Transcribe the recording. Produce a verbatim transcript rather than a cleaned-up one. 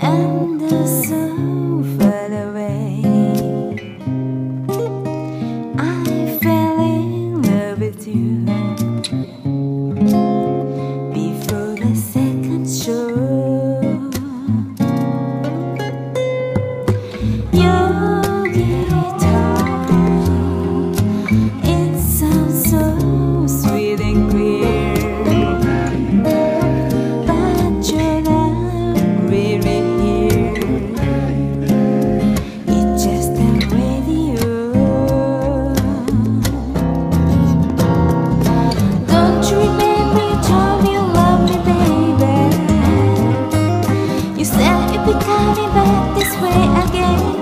and they're so far away. I fell in love with you before the second show. Your guitar, it sounds so sweet and clear, but you're not really here. It's just a radio. Don't you remember you told me you love me, baby? You said you'd be coming back this way again.